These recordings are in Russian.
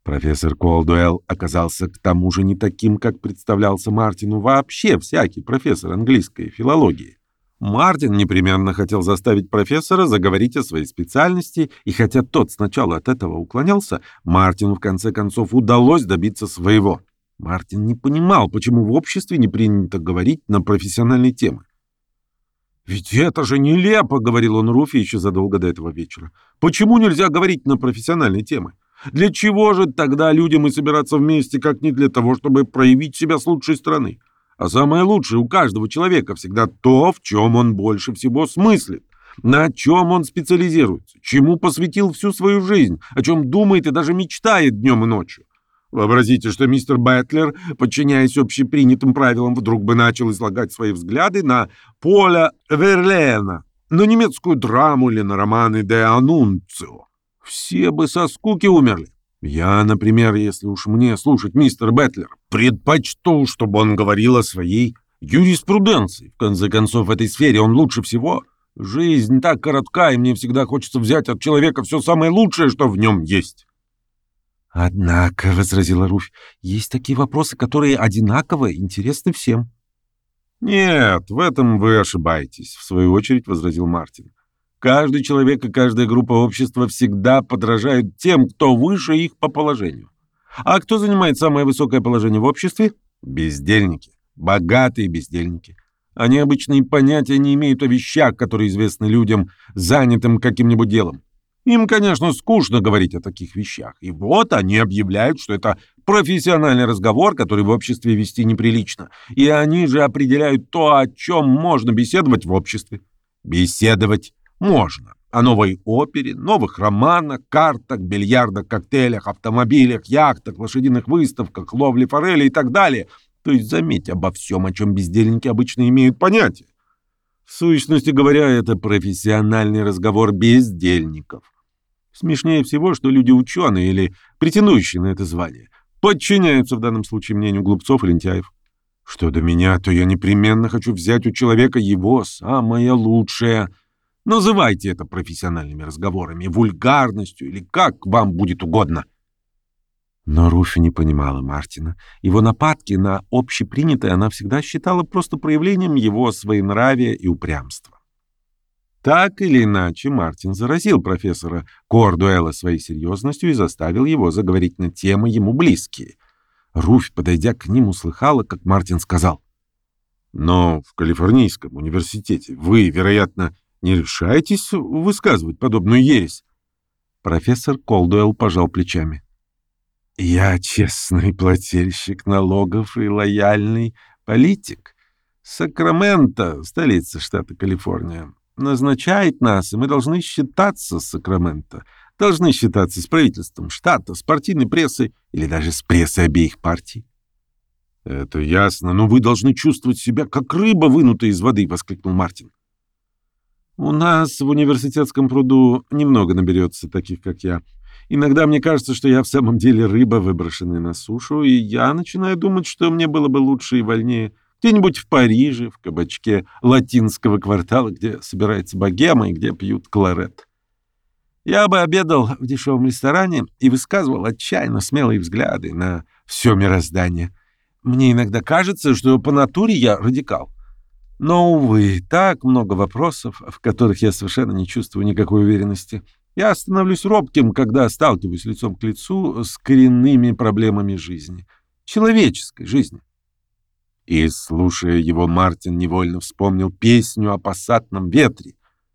Профессор Колдуэлл оказался к тому же не таким, как представлялся Мартину вообще всякий профессор английской филологии. Мартин непременно хотел заставить профессора заговорить о своей специальности, и хотя тот сначала от этого уклонялся, Мартину в конце концов удалось добиться своего. Мартин не понимал, почему в обществе не принято говорить на профессиональные темы. «Ведь это же нелепо», — говорил он Руфи еще задолго до этого вечера. «Почему нельзя говорить на профессиональные темы? Для чего же тогда людям и собираться вместе, как не для того, чтобы проявить себя с лучшей стороны? А самое лучшее у каждого человека всегда то, в чем он больше всего смыслит, на чем он специализируется, чему посвятил всю свою жизнь, о чем думает и даже мечтает днем и ночью. Вообразите, что мистер Бэтлер, подчиняясь общепринятым правилам, вдруг бы начал излагать свои взгляды на Поля Верлена, на немецкую драму или на романы де Анунцио. Все бы со скуки умерли. Я, например, если уж мне слушать мистера Бэтлера, предпочту, чтобы он говорил о своей юриспруденции. В конце концов, в этой сфере он лучше всего. Жизнь так коротка, и мне всегда хочется взять от человека все самое лучшее, что в нем есть. «Однако», — возразила Руфь, — «есть такие вопросы, которые одинаково интересны всем». «Нет, в этом вы ошибаетесь», — в свою очередь возразил Мартин. «Каждый человек и каждая группа общества всегда подражают тем, кто выше их по положению. А кто занимает самое высокое положение в обществе? Бездельники, богатые бездельники. Они обычно и понятия не имеют о вещах, которые известны людям, занятым каким-нибудь делом. Им, конечно, скучно говорить о таких вещах. И вот они объявляют, что это профессиональный разговор, который в обществе вести неприлично. И они же определяют то, о чем можно беседовать в обществе. Беседовать можно. О новой опере, новых романах, картах, бильярдах, коктейлях, автомобилях, яхтах, лошадиных выставках, ловле форели и так далее. То есть заметь, обо всем, о чем бездельники обычно имеют понятие. В сущности говоря, это профессиональный разговор бездельников. Смешнее всего, что люди ученые или претендующие на это звание подчиняются в данном случае мнению глупцов и лентяев. Что до меня, то я непременно хочу взять у человека его самое лучшее. Называйте это профессиональными разговорами, вульгарностью или как вам будет угодно. Но Руфи не понимала Мартина. Его нападки на общепринятое она всегда считала просто проявлением его своенравия и упрямства. Так или иначе, Мартин заразил профессора Кордуэлла своей серьезностью и заставил его заговорить на темы ему близкие. Руфь, подойдя к ним, услыхала, как Мартин сказал: «Но в Калифорнийском университете вы, вероятно, не решаетесь высказывать подобную ересь?» Профессор Колдуэлл пожал плечами. «Я честный плательщик налогов и лояльный политик. Сакраменто, столица штата Калифорния, назначает нас, и мы должны считаться с Сакраменто, должны считаться с правительством штата, с партийной прессой или даже с прессой обеих партий». «Это ясно, но вы должны чувствовать себя как рыба, вынутая из воды», — воскликнул Мартин. «У нас в университетском пруду немного наберется таких, как я. Иногда мне кажется, что я в самом деле рыба, выброшенная на сушу, и я начинаю думать, что мне было бы лучше и вольнее где-нибудь в Париже, в кабачке латинского квартала, где собирается богема и где пьют кларет. Я бы обедал в дешевом ресторане и высказывал отчаянно смелые взгляды на все мироздание. Мне иногда кажется, что по натуре я радикал. Но, увы, так много вопросов, в которых я совершенно не чувствую никакой уверенности. Я становлюсь робким, когда сталкиваюсь лицом к лицу с коренными проблемами жизни, человеческой жизни». И, слушая его, Мартин невольно вспомнил песню о пассатном ветре.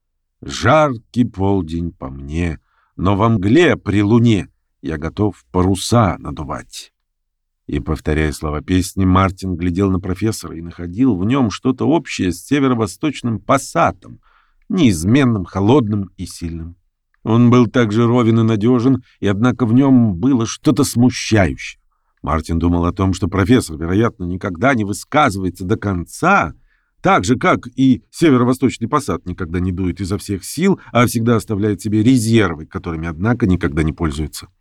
«Жаркий полдень по мне, но во мгле при луне я готов паруса надувать». И, повторяя слова песни, Мартин глядел на профессора и находил в нем что-то общее с северо-восточным пассатом, неизменным, холодным и сильным. Он был также ровен и надежен, и однако в нем было что-то смущающее. Мартин думал о том, что профессор, вероятно, никогда не высказывается до конца, так же, как и северо-восточный пассат никогда не дует изо всех сил, а всегда оставляет себе резервы, которыми, однако, никогда не пользуется.